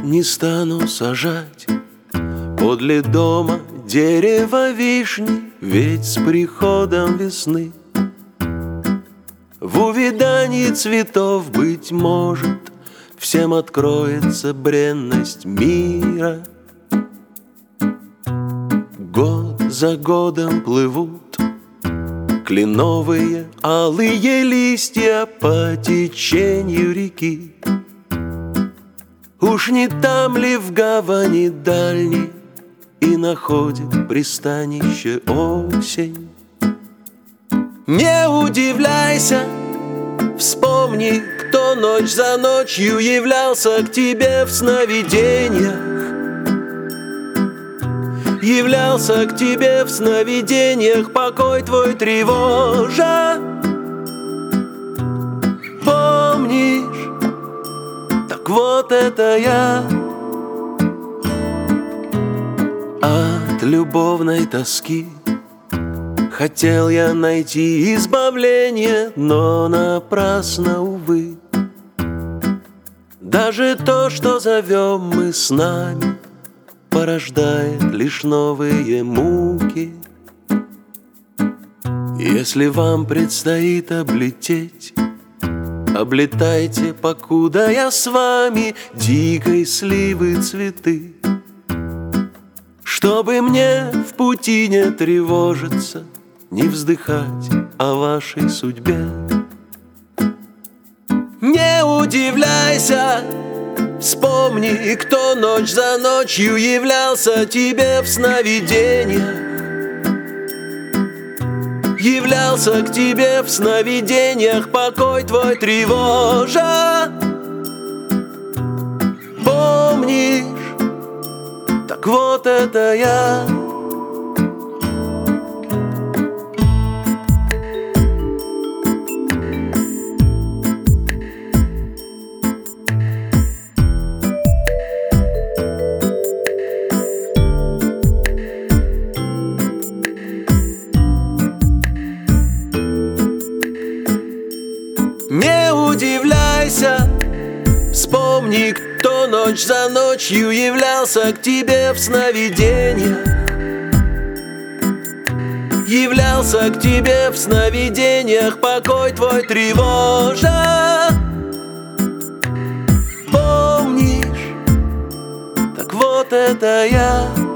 не стану сажать подле дома дерево вишни, ведь с приходом весны в увядании цветов, быть может, всем откроется бренность мира. Год за годом плывут кленовые алые листья по течению реки. Уж не там ли в гавани дальней и находит пристанище осень? Не удивляйся, вспомни, кто ночь за ночью являлся к тебе в сновидениях. Являлся к тебе в сновидениях, покой твой тревожа. Помнишь? Так вот это я. От любовной тоски хотел я найти избавление, но напрасно, увы. Даже то, что зовем мы с нами, порождает лишь новые муки. Если вам предстоит облететь, облетайте, покуда я с вами, дикой сливы цветы. Чтобы мне в пути не тревожиться, не вздыхать о вашей судьбе. Не удивляйся, вспомни, кто ночь за ночью являлся тебе в сновидениях. Являлся к тебе в сновидениях, покой твой тревожа. Помнишь? Так вот это я. Не удивляйся, вспомни, кто ночь за ночью являлся к тебе в сновидениях. Являлся к тебе в сновидениях, покой твой тревожа. Помнишь? Так вот это я.